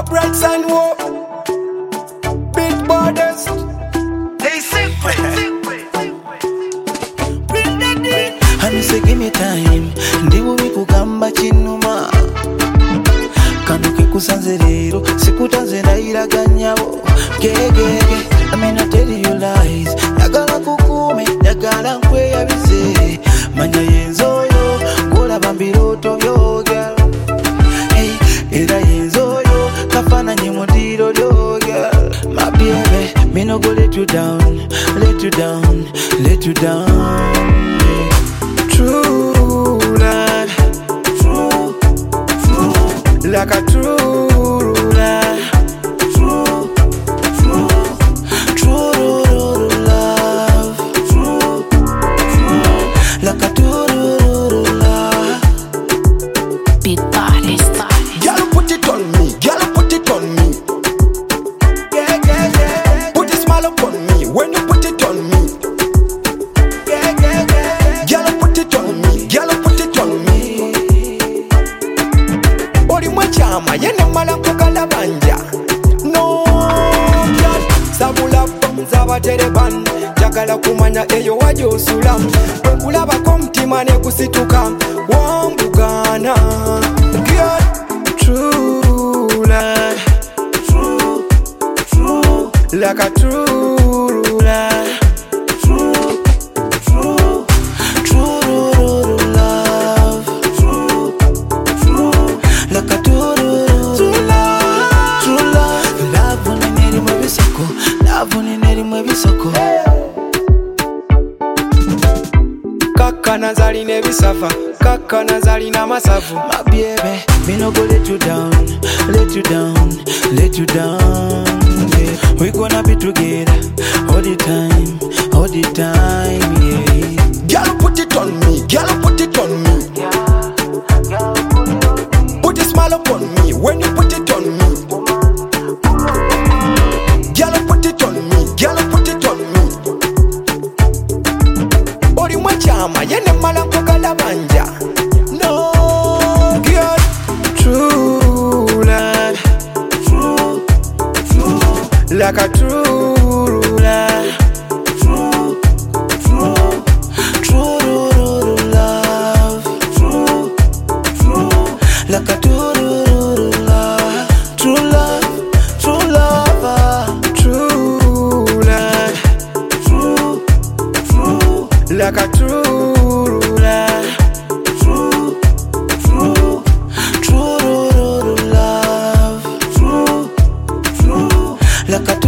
Upright and walk. Big borders. They secret. And say give me time, ndiwo wikugamba chinuma. Kano kekusanze lero, sikutanze ndairaganyabo. Gege, I mean I tell you lies. Nagala kukume, nagala nkweyabize. Manya yenzoyo, gola bambiroto byo girl. Hey, era yenzoyo, kafana nyimutiro lyo girl. My baby, me no go let you down, let you down, let you down. Yeah. True love, true, like a true love, true love, true, like a true love. Big bodies. Girl, put it on me. Girl, put it on me. Yeah, yeah, yeah. Put a smile upon me when you put it on me. Yeah, yeah, yeah. Girl, put it on me. Girl, put it on me. Oli mwachama yene mala kukala banja. No, girl. Sabula bomza abatereban. Jagala kumanya eyo wajosula. Wekulaba komtima ne kusituka. Wambugana. Girl. True love, true, like a true love, true love, like a true love. Love unineri mwebisoko, love unineri mwebisoko. Kakana zali ne bisafa, kakana zali na masafu. My baby, me no go let you down, let you down, let you down. Yeah. We gonna be together all the time, all the time. Yeah. Girl, put it on me. Girl, put it on me. Put a smile upon me when you put it on me. Girl, put it on me. Girl, put it on me. Oli mwachama yene mala kukala banja. No, girl. True love, true, like a true love, true love, like a true love, true love, true lover, true love, like a true love, true love, like a